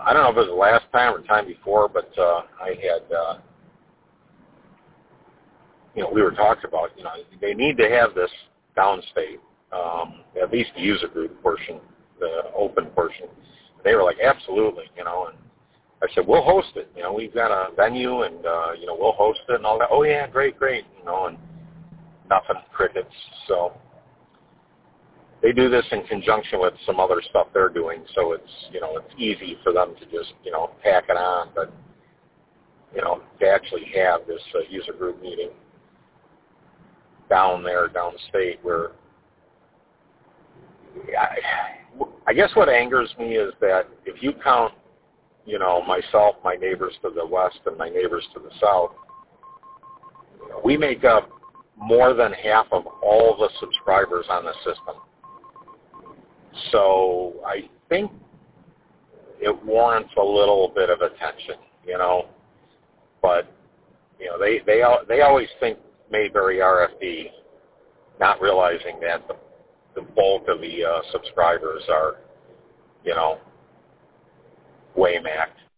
I don't know if it was the last time or the time before, but I had, we were talking about, they need to have this downstate, at least the user group portion, the open portion. They were like, absolutely, and I said, we'll host it. We've got a venue, and, we'll host it and all that. Oh, yeah, great, and nothing, crickets. So they do this in conjunction with some other stuff they're doing, so it's, it's easy for them to just, tack it on. But, to actually have this user group meeting downstate where I guess what angers me is that if you count, myself, my neighbors to the west, and my neighbors to the south, we make up more than half of all the subscribers on the system. So I think it warrants a little bit of attention, But they always think Mayberry RFD, not realizing that the bulk of the subscribers are, Waymac.